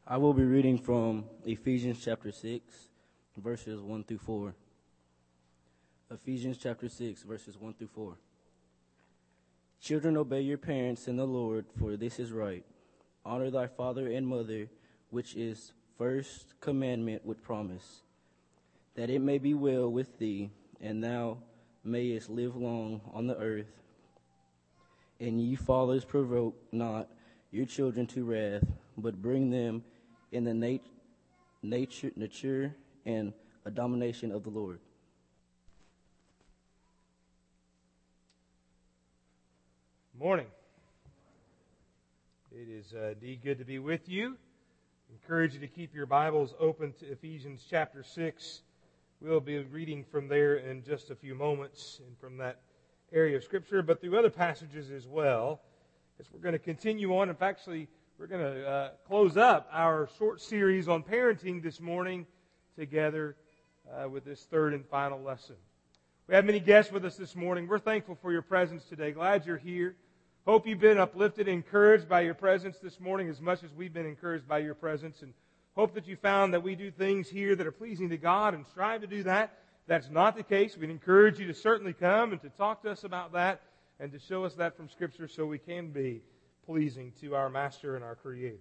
I will be reading from Ephesians chapter 6, verses 1 through 4. Ephesians chapter 6, verses 1 through 4. Children, obey your parents in the Lord, for this is right. Honor thy father and mother, which is first commandment with promise, that it may be well with thee, and thou mayest live long on the earth. And ye fathers, provoke not your children to wrath, but bring them in the nature and admonition of the Lord. Morning. It is indeed good to be with you. Encourage you to keep your Bibles open to Ephesians chapter 6. We'll be reading from there in just a few moments and from that area of Scripture, but through other passages as well, as we're going to continue on. In fact, actually, we're going to close up our short series on parenting this morning together with this third and final lesson. We have many guests with us this morning. We're thankful for your presence today. Glad you're here. Hope you've been uplifted and encouraged by your presence this morning as much as we've been encouraged by your presence. And hope that you found that we do things here that are pleasing to God and strive to do that. If that's not the case, we'd encourage you to certainly come and to talk to us about that and to show us that from Scripture so we can be pleasing to our Master and our Creator.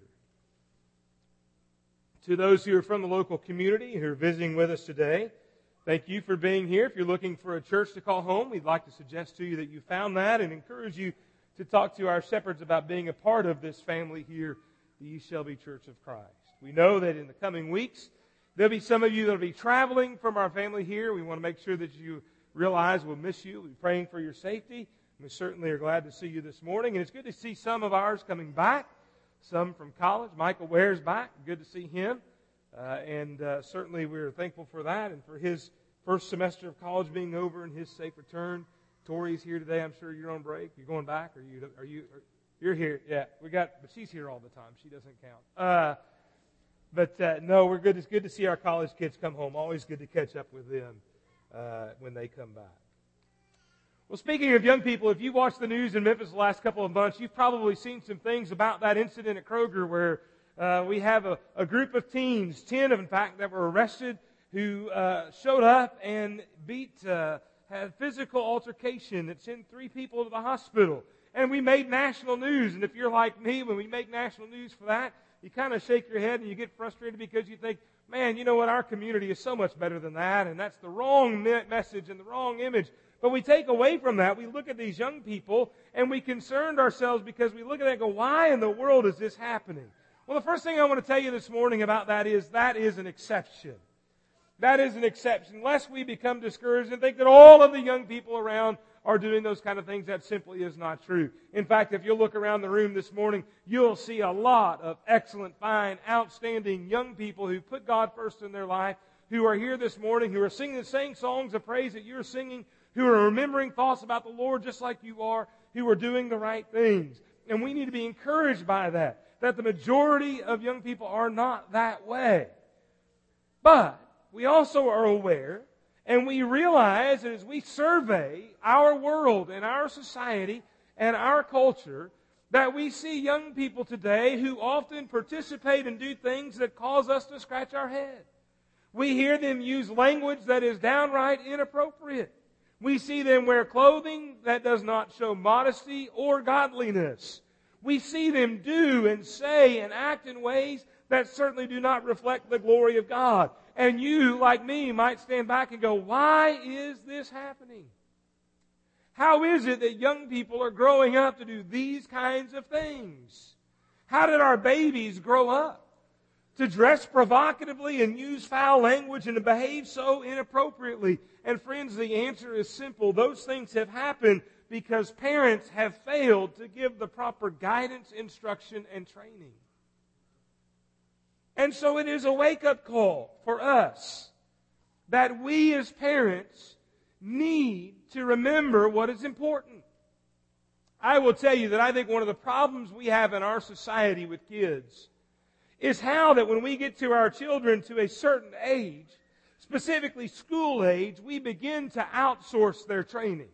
To those who are from the local community who are visiting with us today, thank you for being here. If you're looking for a church to call home, we'd like to suggest to you that you found that and encourage you to talk to our shepherds about being a part of this family here, the East Shelby Church of Christ. We know that in the coming weeks, there'll be some of you that will be traveling from our family here. We want to make sure that you realize we'll miss you. We'll be praying for your safety. We certainly are glad to see you this morning. And it's good to see some of ours coming back, some from college. Michael Ware's back. Good to see him. Certainly we're thankful for that and for his first semester of college being over and his safe return. Tori's here today. I'm sure you're on break. You're going back, or you're here? Yeah, but she's here all the time. She doesn't count. No, we're good. It's good to see our college kids come home. Always good to catch up with them when they come back. Well, speaking of young people, if you watched the news in Memphis the last couple of months, you've probably seen some things about that incident at Kroger where we have a group of teens, 10 in fact, that were arrested who showed up and had physical altercation that sent 3 people to the hospital. And we made national news. And if you're like me, when we make national news for that, you kind of shake your head and you get frustrated because you think, man, you know what, our community is so much better than that. And that's the wrong message and the wrong image. But we take away from that. We look at these young people and we concerned ourselves because we look at it and go, why in the world is this happening? Well, the first thing I want to tell you this morning about that is an exception. That is an exception. Lest we become discouraged and think that all of the young people around are doing those kind of things, that simply is not true. In fact, if you look around the room this morning, you'll see a lot of excellent, fine, outstanding young people who put God first in their life, who are here this morning, who are singing the same songs of praise that you're singing, who are remembering thoughts about the Lord just like you are, who are doing the right things. And we need to be encouraged by that the majority of young people are not that way. But we also are aware and we realize that as we survey our world and our society and our culture, that we see young people today who often participate and do things that cause us to scratch our head. We hear them use language that is downright inappropriate. We see them wear clothing that does not show modesty or godliness. We see them do and say and act in ways that certainly do not reflect the glory of God. And you, like me, might stand back and go, why is this happening? How is it that young people are growing up to do these kinds of things? How did our babies grow up to dress provocatively and use foul language and to behave so inappropriately? And friends, the answer is simple. Those things have happened because parents have failed to give the proper guidance, instruction, and training. And so it is a wake-up call for us that we as parents need to remember what is important. I will tell you that I think one of the problems we have in our society with kids is how that when we get to our children to a certain age, specifically school age, we begin to outsource their training.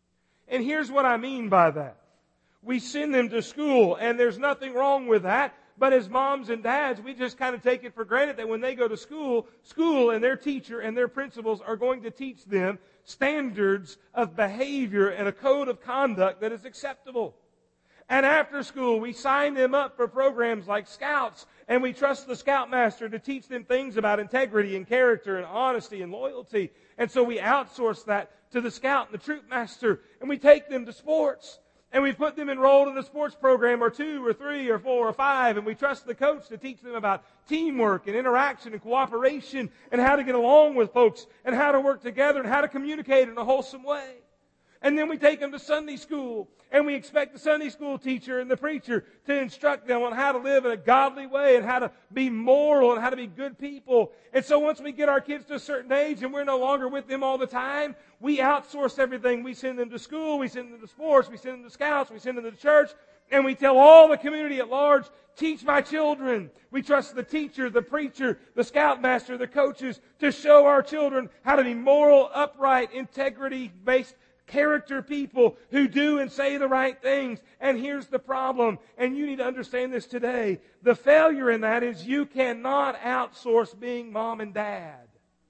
And here's what I mean by that. We send them to school, and there's nothing wrong with that. But as moms and dads, we just kind of take it for granted that when they go to school and their teacher and their principals are going to teach them standards of behavior and a code of conduct that is acceptable. And after school, we sign them up for programs like Scouts, and we trust the Scoutmaster to teach them things about integrity and character and honesty and loyalty. And so we outsource that to the Scout and the Troop Master, and we take them to sports. And we put them enrolled in a sports program or 2 or 3 or 4 or 5, and we trust the coach to teach them about teamwork and interaction and cooperation and how to get along with folks and how to work together and how to communicate in a wholesome way. And then we take them to Sunday school, and we expect the Sunday school teacher and the preacher to instruct them on how to live in a godly way and how to be moral and how to be good people. And so once we get our kids to a certain age and we're no longer with them all the time, we outsource everything. We send them to school, we send them to sports, we send them to Scouts, we send them to church, and we tell all the community at large, teach my children. We trust the teacher, the preacher, the Scoutmaster, the coaches to show our children how to be moral, upright, integrity-based character people who do and say the right things. And here's the problem, and you need to understand this today. The failure in that is you cannot outsource being mom and dad.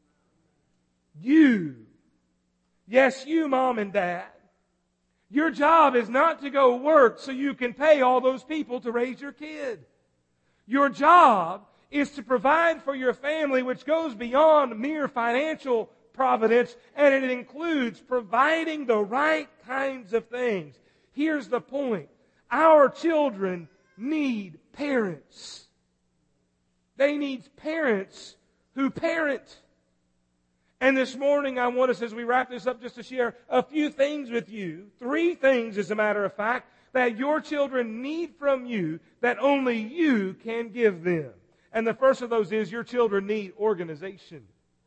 Yes, you mom and dad. Your job is not to go work so you can pay all those people to raise your kid. Your job is to provide for your family, which goes beyond mere financial providence, and it includes providing the right kinds of things. Here's the point. Our children need parents. They need parents who parent. And this morning I want us, as we wrap this up, just to share a few things with you. 3 things, as a matter of fact, that your children need from you that only you can give them. And the first of those is your children need organization.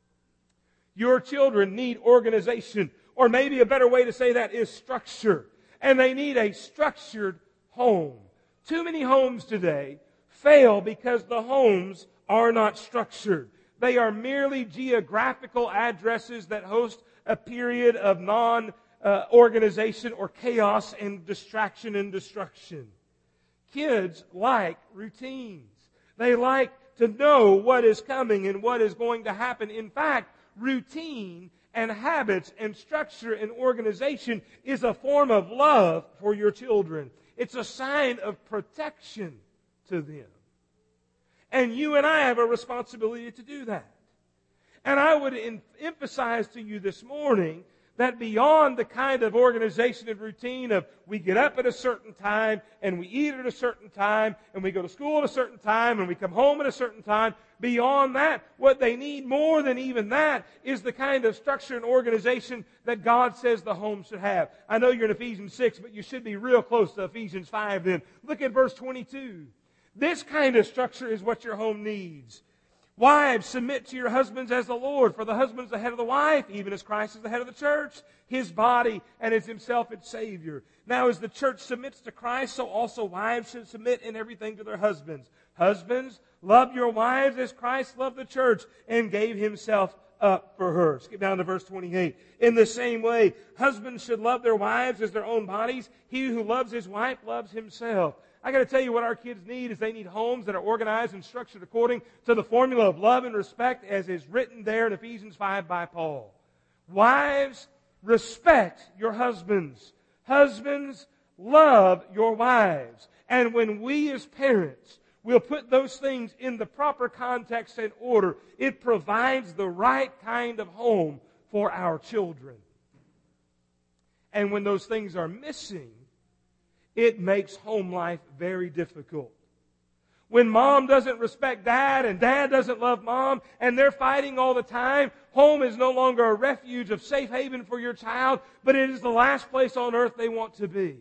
Your children need organization. Or maybe a better way to say that is structure. And they need a structured home. Too many homes today fail because the homes are not structured. They are merely geographical addresses that host a period of non-organization or chaos and distraction and destruction. Kids like routines. They like to know what is coming and what is going to happen. In fact, routine and habits and structure and organization is a form of love for your children. It's a sign of protection to them. And you and I have a responsibility to do that. And I would emphasize to you this morning that beyond the kind of organization and routine of we get up at a certain time and we eat at a certain time and we go to school at a certain time and we come home at a certain time, beyond that, what they need more than even that is the kind of structure and organization that God says the home should have. I know you're in Ephesians 6, but you should be real close to Ephesians 5 then. Look at verse 22. This kind of structure is what your home needs. Wives, submit to your husbands as the Lord, for the husband is the head of the wife, even as Christ is the head of the church, His body, and as Himself its Savior. Now as the church submits to Christ, so also wives should submit in everything to their husbands. Husbands, love your wives as Christ loved the church and gave Himself up for her. Skip down to verse 28. In the same way, husbands should love their wives as their own bodies. He who loves his wife loves himself. I got to tell you what our kids need is they need homes that are organized and structured according to the formula of love and respect as is written there in Ephesians 5 by Paul. Wives, respect your husbands. Husbands, love your wives. And when we as parents will put those things in the proper context and order, it provides the right kind of home for our children. And when those things are missing, it makes home life very difficult. When mom doesn't respect dad and dad doesn't love mom and they're fighting all the time, home is no longer a refuge of safe haven for your child, but it is the last place on earth they want to be.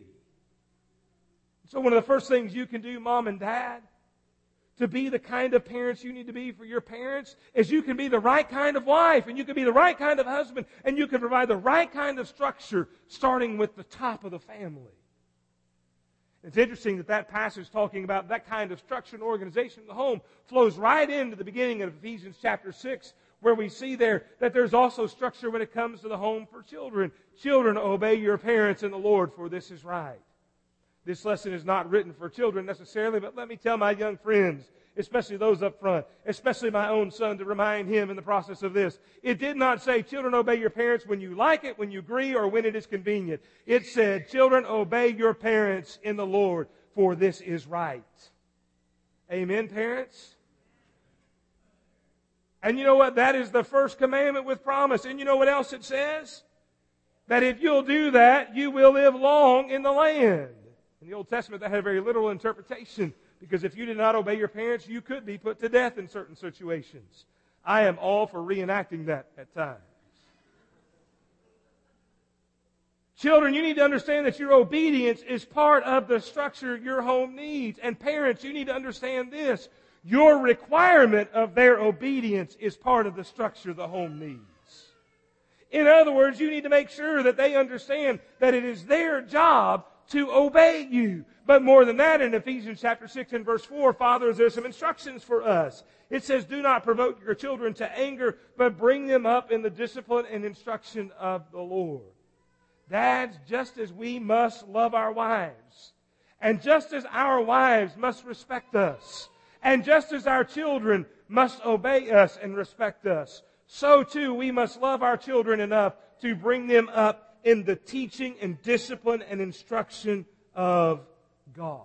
So one of the first things you can do, mom and dad, to be the kind of parents you need to be for your parents is you can be the right kind of wife and you can be the right kind of husband and you can provide the right kind of structure starting with the top of the family. It's interesting that passage talking about that kind of structure and organization in the home flows right into the beginning of Ephesians chapter 6, where we see there that there's also structure when it comes to the home for children. Children, obey your parents in the Lord, for this is right. This lesson is not written for children necessarily, but let me tell my young friends, especially those up front, especially my own son, to remind him in the process of this. It did not say, children, obey your parents when you like it, when you agree, or when it is convenient. It said, children, obey your parents in the Lord, for this is right. Amen, parents? And you know what? That is the first commandment with promise. And you know what else it says? That if you'll do that, you will live long in the land. In the Old Testament, that had a very literal interpretation. Because if you did not obey your parents, you could be put to death in certain situations. I am all for reenacting that at times. Children, you need to understand that your obedience is part of the structure your home needs. And parents, you need to understand this. Your requirement of their obedience is part of the structure the home needs. In other words, you need to make sure that they understand that it is their job to obey you. But more than that, in Ephesians chapter 6 and verse 4, fathers, there's some instructions for us. It says, do not provoke your children to anger, but bring them up in the discipline and instruction of the Lord. Dads, just as we must love our wives, and just as our wives must respect us, and just as our children must obey us and respect us, so too we must love our children enough to bring them up in the teaching and discipline and instruction of God.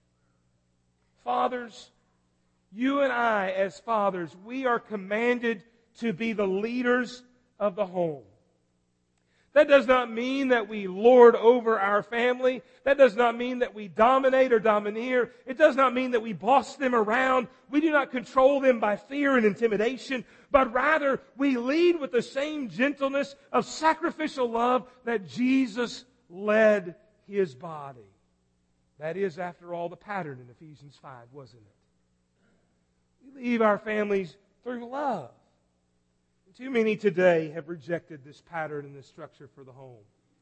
Fathers, you and I as fathers, we are commanded to be the leaders of the home. That does not mean that we lord over our family. That does not mean that we dominate or domineer. It does not mean that we boss them around. We do not control them by fear and intimidation, but rather we lead with the same gentleness of sacrificial love that Jesus led His body. That is, after all, the pattern in Ephesians 5, wasn't it? We lead our families through love. Too many today have rejected this pattern and this structure for the home.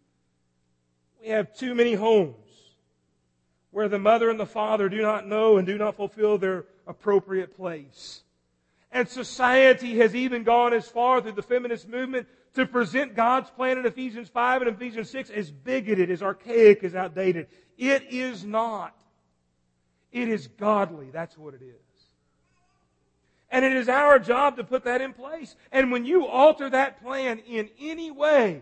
We have too many homes where the mother and the father do not know and do not fulfill their appropriate place. And society has even gone as far through the feminist movement to present God's plan in Ephesians 5 and Ephesians 6 as bigoted, as archaic, as outdated. It is not. It is godly. That's what it is. And it is our job to put that in place. And when you alter that plan in any way,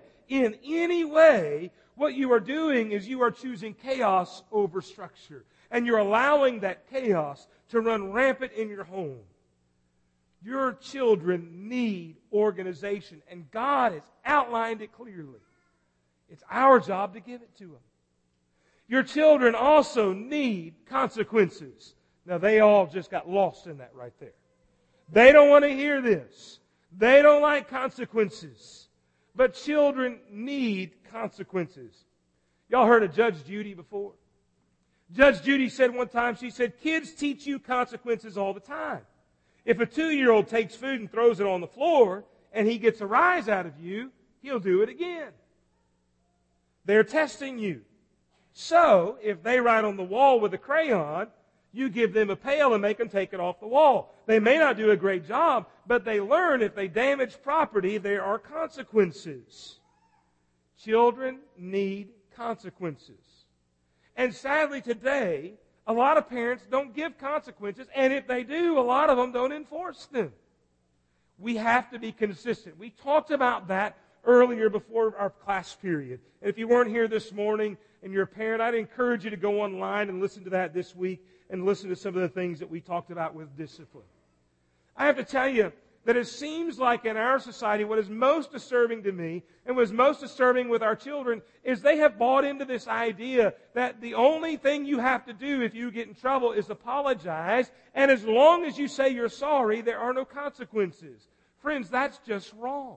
what you are doing is you are choosing chaos over structure. And you're allowing that chaos to run rampant in your home. Your children need organization, and God has outlined it clearly. It's our job to give it to them. Your children also need consequences. Now, they all just got lost in that right there. They don't want to hear this. They don't like consequences. But children need consequences. Y'all heard of Judge Judy before? Judge Judy said one time, she said, kids teach you consequences all the time. If a 2-year-old takes food and throws it on the floor and he gets a rise out of you, he'll do it again. They're testing you. So, if they write on the wall with a crayon, you give them a pail and make them take it off the wall. They may not do a great job, but they learn if they damage property, there are consequences. Children need consequences. And sadly today, a lot of parents don't give consequences, and if they do, a lot of them don't enforce them. We have to be consistent. We talked about that earlier before our class period. And if you weren't here this morning and you're a parent, I'd encourage you to go online and listen to that this week and listen to some of the things that we talked about with discipline. I have to tell you that it seems like in our society what is most disturbing to me and what is most disturbing with our children is they have bought into this idea that the only thing you have to do if you get in trouble is apologize, and as long as you say you're sorry, there are no consequences. Friends, that's just wrong.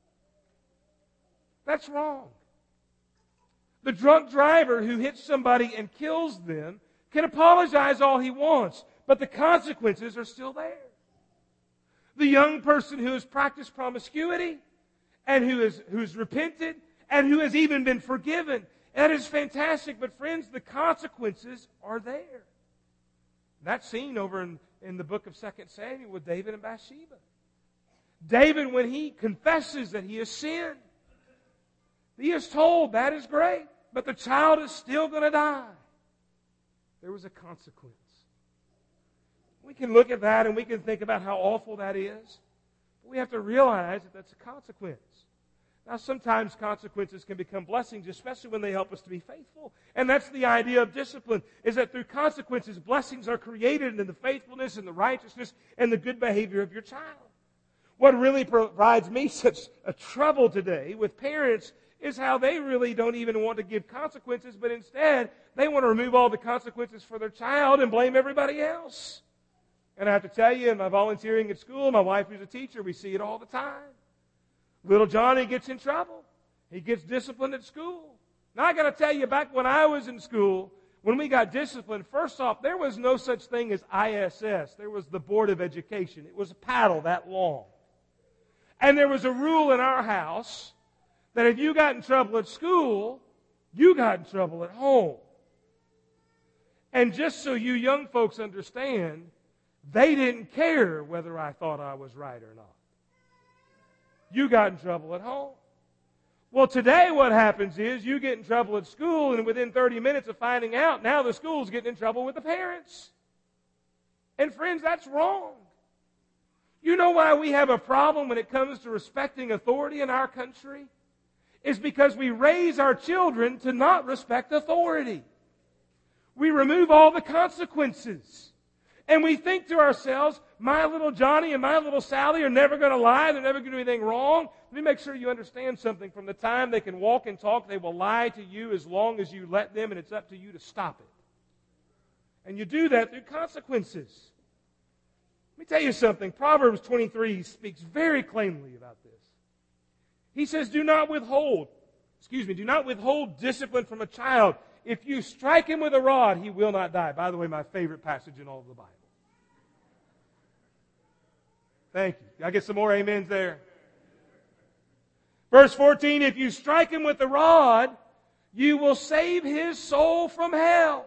That's wrong. The drunk driver who hits somebody and kills them can apologize all he wants, but the consequences are still there. The young person who has practiced promiscuity and who's repented and who has even been forgiven, that is fantastic, but friends, the consequences are there. That's seen over in the book of 2 Samuel with David and Bathsheba. David, when he confesses that he has sinned, he is told that is great, but the child is still going to die. there was a consequence. We can look at that and we can think about how awful that is. But we have to realize that that's a consequence. Now, sometimes consequences can become blessings, especially when they help us to be faithful. And that's the idea of discipline, is that through consequences, blessings are created in the faithfulness and the righteousness and the good behavior of your child. What really provides me such a trouble today with parents is how they really don't even want to give consequences, but instead they want to remove all the consequences for their child and blame everybody else. And I have to tell you, in my volunteering at school, my wife who's a teacher, we see it all the time. Little Johnny gets in trouble. He gets disciplined at school. Now I got to tell you, back when I was in school, when we got disciplined, first off, there was no such thing as ISS. There was the Board of Education. It was a paddle that long. And there was a rule in our house that if you got in trouble at school, you got in trouble at home. And just so you young folks understand, they didn't care whether I thought I was right or not. You got in trouble at home. Well, today what happens is you get in trouble at school, and within 30 minutes of finding out, now the school's getting in trouble with the parents. And friends, that's wrong. You know why we have a problem when it comes to respecting authority in our country? It's because we raise our children to not respect authority. We remove all the consequences. And we think to ourselves, my little Johnny and my little Sally are never going to lie. They're never going to do anything wrong. Let me make sure you understand something. From the time they can walk and talk, they will lie to you as long as you let them, and it's up to you to stop it. And you do that through consequences. Let me tell you something. Proverbs 23 speaks very plainly about this. He says, do not withhold discipline from a child. If you strike him with a rod, he will not die. By the way, my favorite passage in all of the Bible. Thank you. I get some more amens there. Verse 14, if you strike him with the rod, you will save his soul from hell.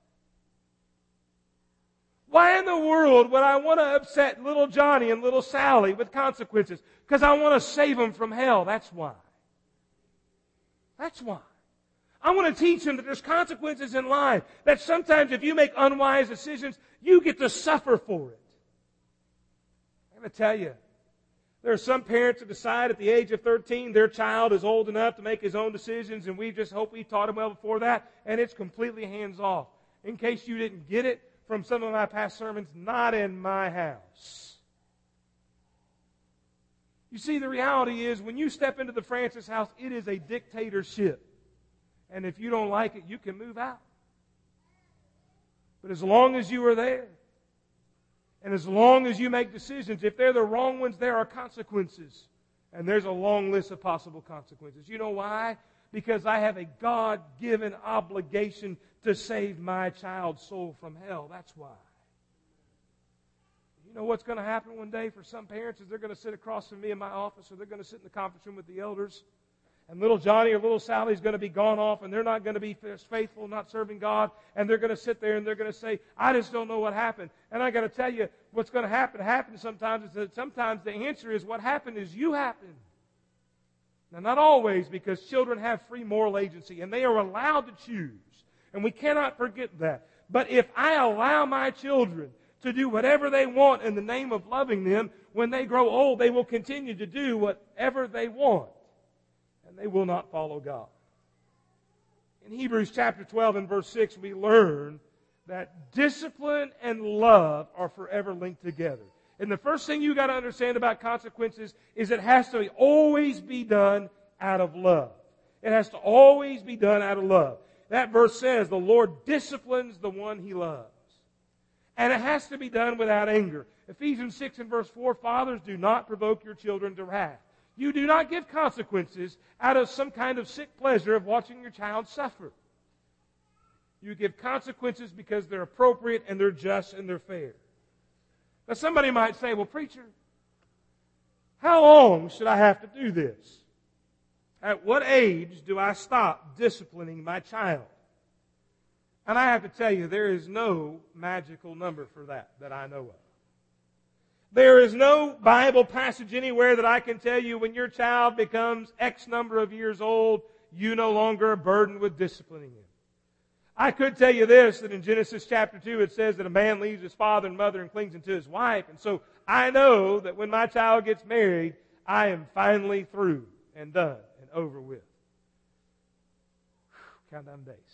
Why in the world would I want to upset little Johnny and little Sally with consequences? Because I want to save them from hell. That's why. That's why. I want to teach them that there's consequences in life. That sometimes if you make unwise decisions, you get to suffer for it. I'm going to tell you, there are some parents who decide at the age of 13 their child is old enough to make his own decisions, and we just hope we taught him well before that, and it's completely hands off. In case you didn't get it from some of my past sermons, not in my house. You see, the reality is when you step into the Francis house, it is a dictatorship. And if you don't like it, you can move out. But as long as you are there, and as long as you make decisions, if they're the wrong ones, there are consequences. And there's a long list of possible consequences. You know why? Because I have a God-given obligation to save my child's soul from hell. That's why. You know what's going to happen one day for some parents is they're going to sit across from me in my office, or they're going to sit in the conference room with the elders. And little Johnny or little Sally is going to be gone off, and they're not going to be faithful, not serving God. And they're going to sit there and they're going to say, I just don't know what happened. And I got to tell you, what's going to happen sometimes is that sometimes the answer is what happened is you happened. Now, not always, because children have free moral agency, and they are allowed to choose. And we cannot forget that. But if I allow my children to do whatever they want in the name of loving them, when they grow old, they will continue to do whatever they want. And they will not follow God. In Hebrews chapter 12 and verse 6, we learn that discipline and love are forever linked together. And the first thing you got to understand about consequences is it has to always be done out of love. It has to always be done out of love. That verse says the Lord disciplines the one He loves. And it has to be done without anger. Ephesians 6 and verse 4, fathers, do not provoke your children to wrath. You do not give consequences out of some kind of sick pleasure of watching your child suffer. You give consequences because they're appropriate and they're just and they're fair. Now somebody might say, well, preacher, how long should I have to do this? At what age do I stop disciplining my child? And I have to tell you, there is no magical number for that I know of. There is no Bible passage anywhere that I can tell you when your child becomes X number of years old, you no longer are burdened with disciplining him. I could tell you this, that in Genesis chapter 2 it says that a man leaves his father and mother and clings unto his wife. And so I know that when my child gets married, I am finally through and done and over with. Count down days.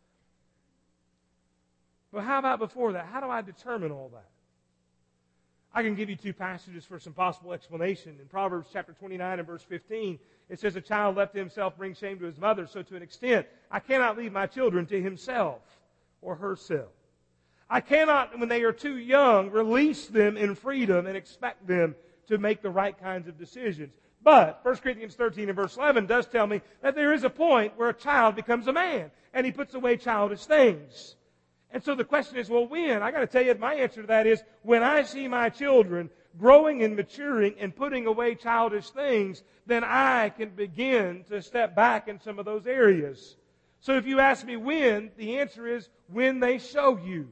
But how about before that? How do I determine all that? I can give you two passages for some possible explanation. In Proverbs chapter 29 and verse 15, it says, a child left to himself brings shame to his mother. So to an extent, I cannot leave my children to himself or herself. I cannot, when they are too young, release them in freedom and expect them to make the right kinds of decisions. But 1 Corinthians 13 and verse 11 does tell me that there is a point where a child becomes a man and he puts away childish things. And so the question is, well, when? I got to tell you, my answer to that is, when I see my children growing and maturing and putting away childish things, then I can begin to step back in some of those areas. So if you ask me when, the answer is when they show you.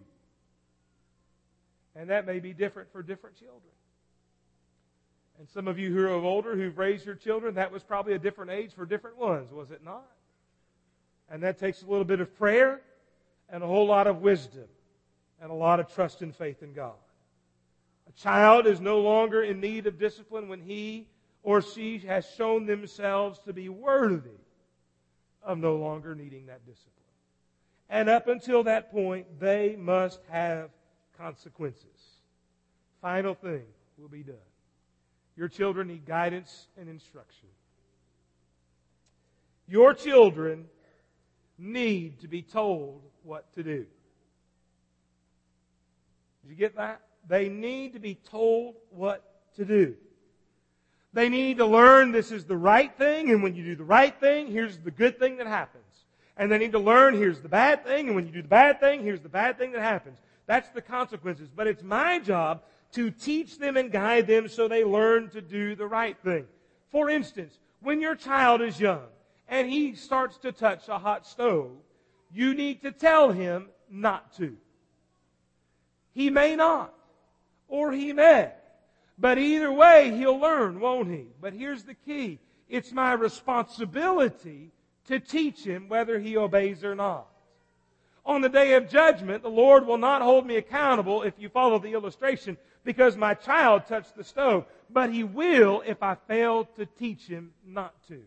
And that may be different for different children. And some of you who are older, who've raised your children, that was probably a different age for different ones, was it not? And that takes a little bit of prayer and a whole lot of wisdom and a lot of trust and faith in God. A child is no longer in need of discipline when he or she has shown themselves to be worthy of no longer needing that discipline. And up until that point, they must have consequences. Final thing will be done. Your children need guidance and instruction. Your children need to be told what to do. Did you get that? They need to be told what to do. They need to learn this is the right thing, and when you do the right thing, here's the good thing that happens. And they need to learn here's the bad thing, and when you do the bad thing, here's the bad thing that happens. That's the consequences. But it's my job to teach them and guide them so they learn to do the right thing. For instance, when your child is young and he starts to touch a hot stove, you need to tell him not to. He may not, or he may. But either way, he'll learn, won't he? But here's the key. It's my responsibility to teach him whether he obeys or not. On the day of judgment, the Lord will not hold me accountable, if you follow the illustration, because my child touched the stove. But He will if I fail to teach him not to.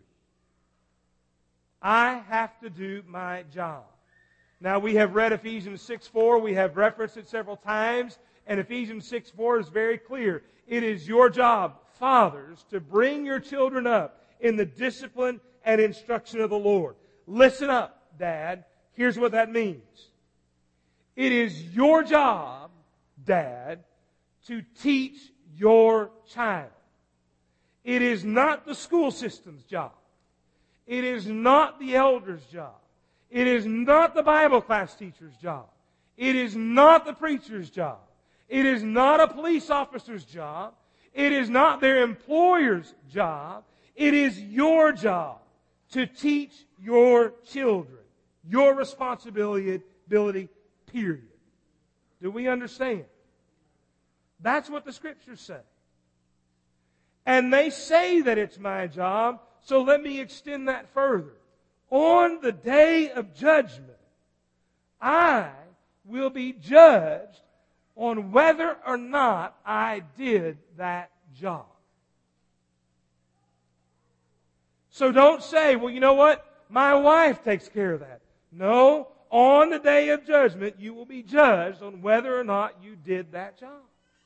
I have to do my job. Now, we have read Ephesians 6:4. We have referenced it several times. And Ephesians 6:4 is very clear. It is your job, fathers, to bring your children up in the discipline and instruction of the Lord. Listen up, Dad. Here's what that means. It is your job, Dad, to teach your child. It is not the school system's job. It is not the elder's job. It is not the Bible class teacher's job. It is not the preacher's job. It is not a police officer's job. It is not their employer's job. It is your job to teach your children. Your responsibility, period. Do we understand? That's what the Scriptures say. And they say that it's my job, so let me extend that further. On the day of judgment, I will be judged on whether or not I did that job. So don't say, well, you know what? My wife takes care of that. No, on the day of judgment, you will be judged on whether or not you did that job.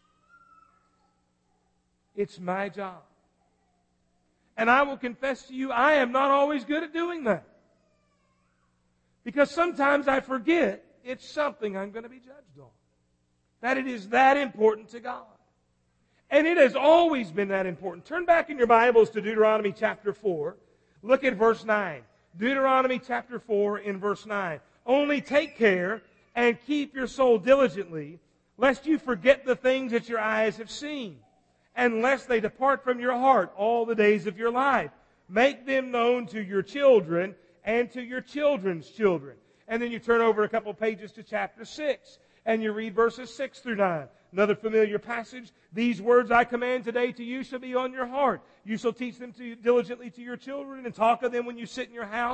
It's my job. And I will confess to you, I am not always good at doing that. Because sometimes I forget it's something I'm going to be judged on. That it is that important to God. And it has always been that important. Turn back in your Bibles to Deuteronomy chapter 4. Look at verse 9. Deuteronomy chapter 4 in verse 9. Only take care and keep your soul diligently, lest you forget the things that your eyes have seen, and lest they depart from your heart all the days of your life. Make them known to your children and to your children's children. And then you turn over a couple pages to chapter 6, and you read verses 6 through 9. Another familiar passage. These words I command today to you shall be on your heart. You shall teach them diligently to your children, and talk of them when you sit in your house,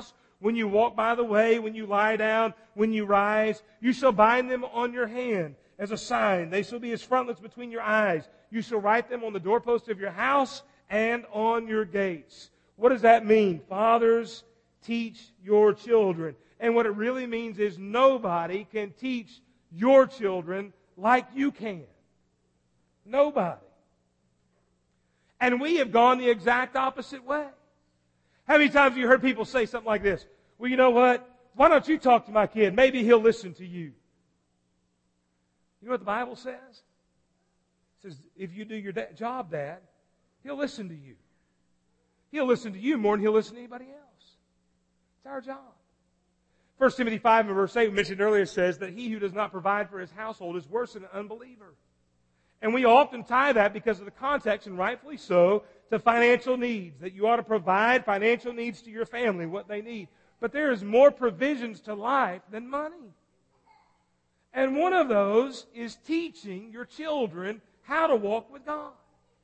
when you walk by the way, when you lie down, when you rise. You shall bind them on your hand as a sign. They shall be as frontlets between your eyes. You shall write them on the doorpost of your house and on your gates. What does that mean? Fathers, teach your children. And what it really means is nobody can teach your children like you can. Nobody. And we have gone the exact opposite way. How many times have you heard people say something like this? Well, you know what? Why don't you talk to my kid? Maybe he'll listen to you. You know what the Bible says? It says, if you do your job, Dad, he'll listen to you. He'll listen to you more than he'll listen to anybody else. It's our job. 1 Timothy 5 and verse 8, we mentioned earlier, says that he who does not provide for his household is worse than an unbeliever. And we often tie that, because of the context, and rightfully so, to financial needs. That you ought to provide financial needs to your family, what they need. But there is more provisions to life than money. And one of those is teaching your children how to walk with God.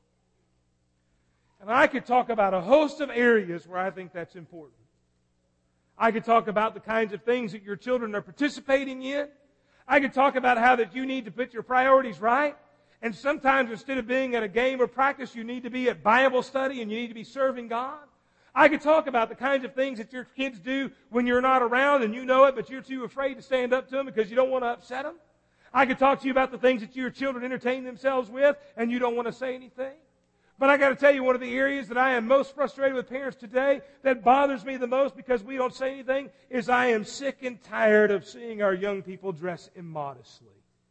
And I could talk about a host of areas where I think that's important. I could talk about the kinds of things that your children are participating in. I could talk about how that you need to put your priorities right. And sometimes instead of being at a game or practice, you need to be at Bible study and you need to be serving God. I could talk about the kinds of things that your kids do when you're not around and you know it, but you're too afraid to stand up to them because you don't want to upset them. I could talk to you about the things that your children entertain themselves with and you don't want to say anything. But I got to tell you, one of the areas that I am most frustrated with parents today, that bothers me the most because we don't say anything, is I am sick and tired of seeing our young people dress immodestly.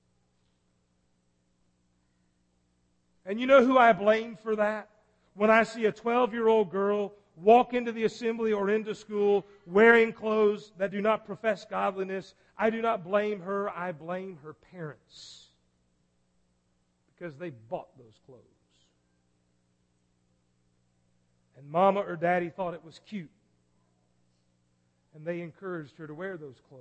And you know who I blame for that? When I see a 12-year-old girl walk into the assembly or into school wearing clothes that do not profess godliness, I do not blame her, I blame her parents. Because they bought those clothes. And mama or daddy thought it was cute. And they encouraged her to wear those clothes.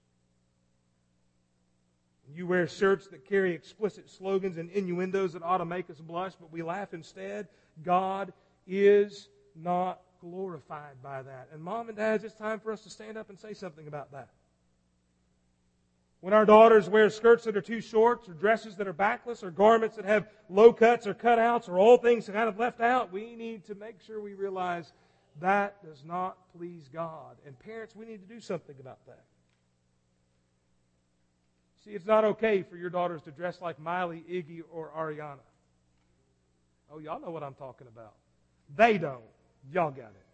You wear shirts that carry explicit slogans and innuendos that ought to make us blush, but we laugh instead. God is not glorified by that. And mom and dads, it's time for us to stand up and say something about that. When our daughters wear skirts that are too short, or dresses that are backless, or garments that have low cuts or cutouts, or all things kind of left out, we need to make sure we realize that does not please God. And parents, we need to do something about that. See, it's not okay for your daughters to dress like Miley, Iggy, or Ariana. Oh, y'all know what I'm talking about. They don't. Y'all got it.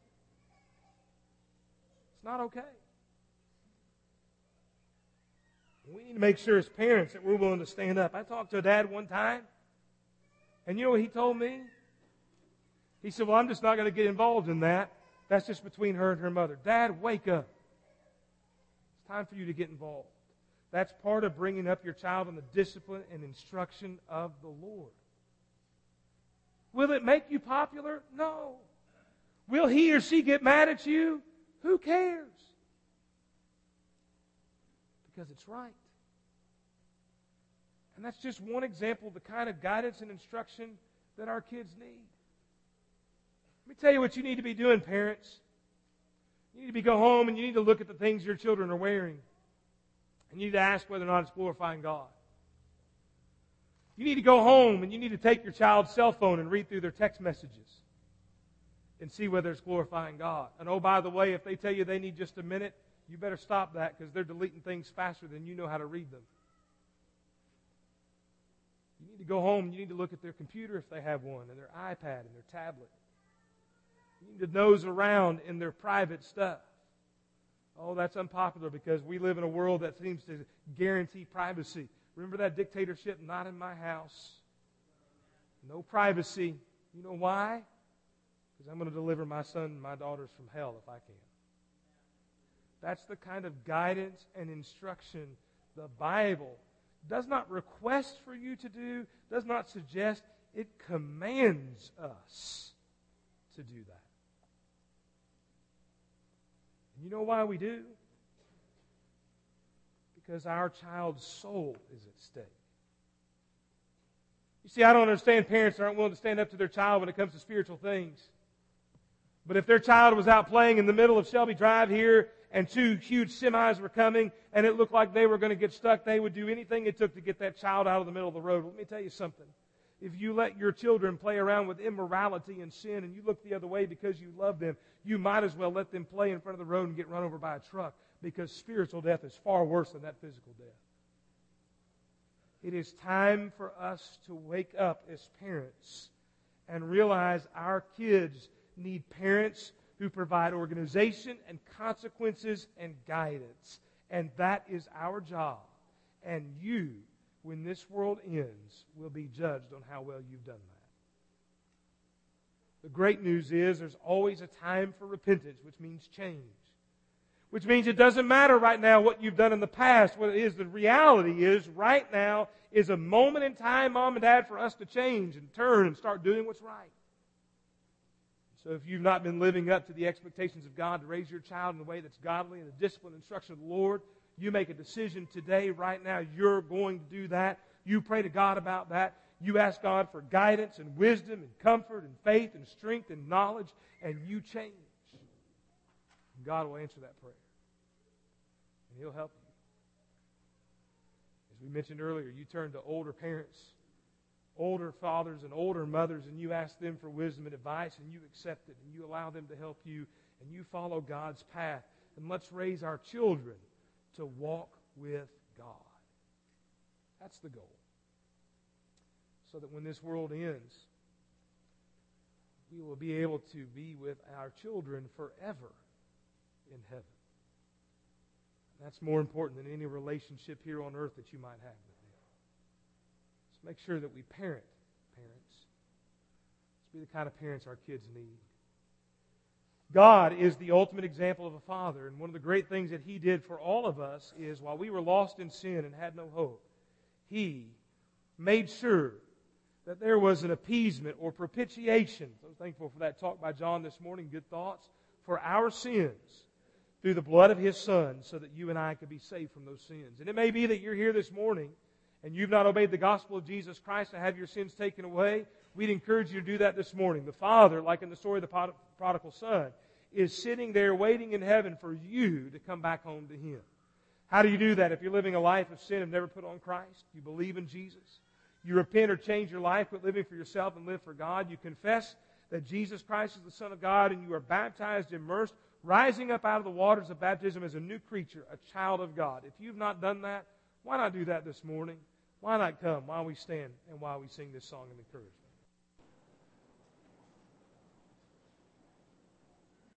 It's not okay. We need to make sure as parents that we're willing to stand up. I talked to a dad one time, and you know what he told me? He said, well, I'm just not going to get involved in that. That's just between her and her mother. Dad, wake up. It's time for you to get involved. That's part of bringing up your child in the discipline and instruction of the Lord. Will it make you popular? No. Will he or she get mad at you? Who cares? Because it's right. And that's just one example of the kind of guidance and instruction that our kids need. Let me tell you what you need to be doing, parents. You need to go home and you need to look at the things your children are wearing. And you need to ask whether or not it's glorifying God. You need to go home and you need to take your child's cell phone and read through their text messages and see whether it's glorifying God. And oh, by the way, if they tell you they need just a minute, you better stop that because they're deleting things faster than you know how to read them. You need to go home and you need to look at their computer if they have one, and their iPad and their tablet. You need to nose around in their private stuff. Oh, that's unpopular because we live in a world that seems to guarantee privacy. Remember that dictatorship? Not in my house. No privacy. You know why? Because I'm going to deliver my son and my daughters from hell if I can. That's the kind of guidance and instruction the Bible does not request for you to do, does not suggest. It commands us to do that. You know why we do? Because our child's soul is at stake. You see, I don't understand parents that aren't willing to stand up to their child when it comes to spiritual things. But if their child was out playing in the middle of Shelby Drive here and two huge semis were coming and it looked like they were going to get stuck, they would do anything it took to get that child out of the middle of the road. Let me tell you something. If you let your children play around with immorality and sin and you look the other way because you love them, you might as well let them play in front of the road and get run over by a truck, because spiritual death is far worse than that physical death. It is time for us to wake up as parents and realize our kids need parents who provide organization and consequences and guidance. And that is our job. And you, when this world ends, will be judged on how well you've done that. The great news is there's always a time for repentance, which means change. Which means it doesn't matter right now what you've done in the past. What it is, the reality is right now is a moment in time, Mom and Dad, for us to change and turn and start doing what's right. So if you've not been living up to the expectations of God to raise your child in a way that's godly and the discipline and instruction of the Lord, you make a decision today, right now, you're going to do that. You pray to God about that. You ask God for guidance and wisdom and comfort and faith and strength and knowledge, and you change. And God will answer that prayer. And He'll help you. As we mentioned earlier, you turn to older parents, older fathers and older mothers, and you ask them for wisdom and advice, and you accept it, and you allow them to help you, and you follow God's path. And let's raise our children to walk with God. That's the goal. So that when this world ends, we will be able to be with our children forever in heaven. That's more important than any relationship here on earth that you might have with them. So make sure that we parent parents. Let's be the kind of parents our kids need. God is the ultimate example of a father, and one of the great things that He did for all of us is, while we were lost in sin and had no hope, He made sure that there was an appeasement or propitiation. So I'm thankful for that talk by John this morning, good thoughts, for our sins through the blood of His Son, so that you and I could be saved from those sins. And it may be that you're here this morning and you've not obeyed the gospel of Jesus Christ to have your sins taken away. We'd encourage you to do that this morning. The Father, like in the story of the prodigal son, is sitting there waiting in heaven for you to come back home to Him. How do you do that? If you're living a life of sin and never put on Christ, you believe in Jesus, you repent or change your life, quit living for yourself and live for God, you confess that Jesus Christ is the Son of God, and you are baptized, immersed, rising up out of the waters of baptism as a new creature, a child of God. If you've not done that, why not do that this morning? Why not come while we stand and while we sing this song of encouragement?